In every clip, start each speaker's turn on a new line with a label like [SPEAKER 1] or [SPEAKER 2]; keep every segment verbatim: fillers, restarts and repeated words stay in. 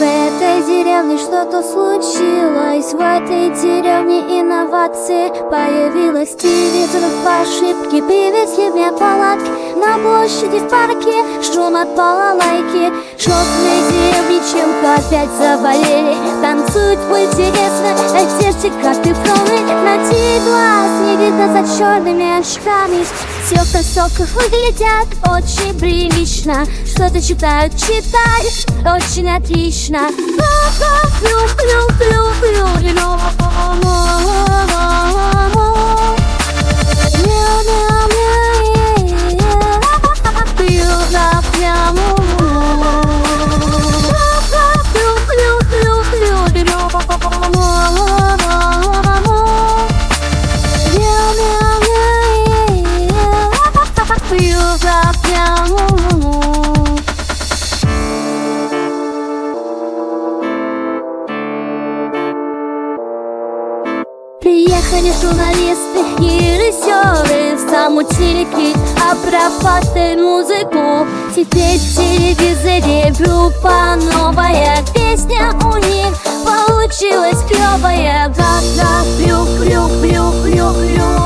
[SPEAKER 1] этой деревне что-то случилось. В этой деревне инновации появилась. Телевизор по ошибке привезли мне палатки. На площади в парке шум от балалайки. Желтые деревни чем-то опять заболели. Танцуют в интересной одежде, как и фроны. Надеть глаз не видно за черными очками. Все в кроссовках выглядят очень прилично. Что-то читают, читают очень отлично. Приехали журналисты и режиссеры, замутили клип, обрабатывали музыку. Теперь в телевизоре группа новая, песня у них получилась клевая. Га-га, плю-плю-плю-плю-плю.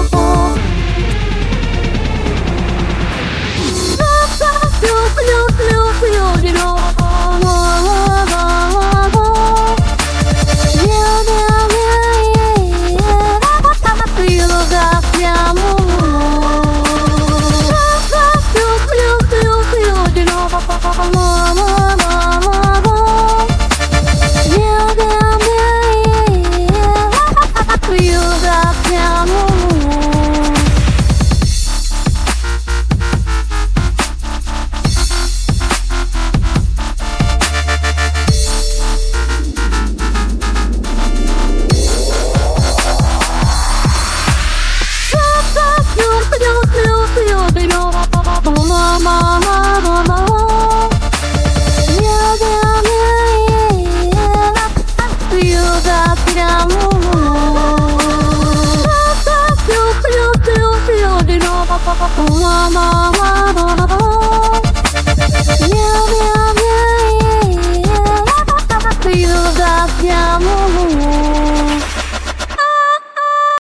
[SPEAKER 1] Mama, mama, mama.